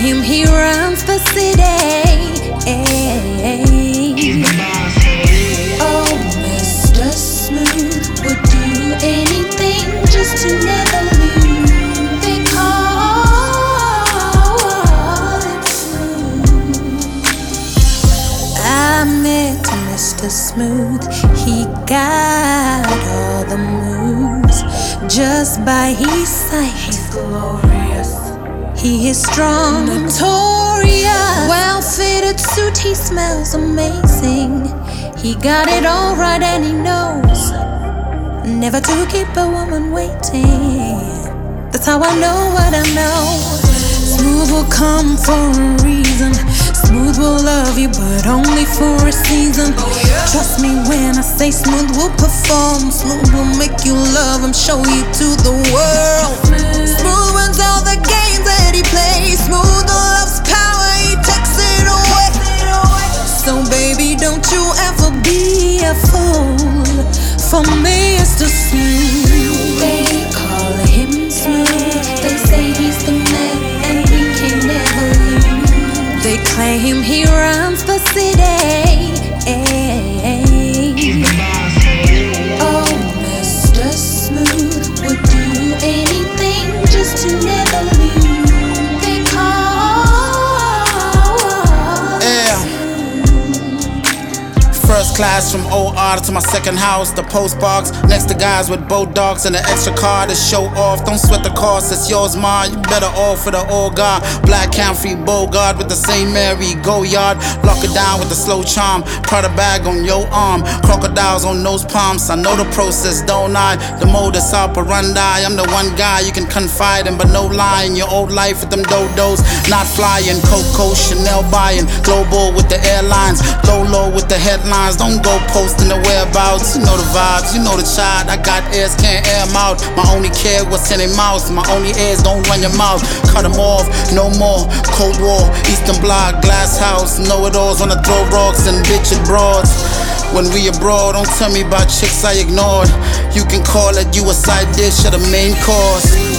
claim he runs the city. He's the boss. Oh, Mr. Smooth would do anything just to never lose. They call him Smooth. I met Mr. Smooth. He got all the moves just by his sight. He's glorious. He is strong, notorious. Well-fitted suit, he smells amazing. He got it all right and he knows never to keep a woman waiting. That's how I know what I know. Smooth will come for a reason. Smooth will love you, but only for a season. Trust me when I say Smooth will perform. Smooth will make you love him, show you to the world. Smooth runs all the games that he plays. Smooth loves power, he takes it away. So baby, don't you ever be a fool for Mr. Smooth. They call him Smooth. They say he's the man and he can never lose. They claim he runs the city. He's the boss. Oh, Mr. Smooth would do anything just to never lose. They call First class from OR to my second house, the postbox. Next to guys with bow dogs and an extra car to show off. Don't sweat the cost, it's yours, ma. You better all for the old guard. Black Camry Bogart with the St. Mary Go Yard. Lock it down with the slow charm. Prada bag on your arm. Crocodiles on those palms. I know the process, don't I? The modus operandi. I'm the one guy you can confide in, but no lying. Your old life with them dodos. Not flying. Coco, Chanel buying. Global with the airlines. Low with the headlines. Don't go posting the whereabouts. You know the vibes, you know the child. I got ears, can't air them out. My only care what's in their mouth. My only ears, don't run your mouth. Cut them off, no more. Cold War, Eastern Bloc, Glass House. Know-it-alls wanna throw rocks and bitch it broads. When we abroad, don't tell me about chicks I ignored. You can call it you a side dish or the main course.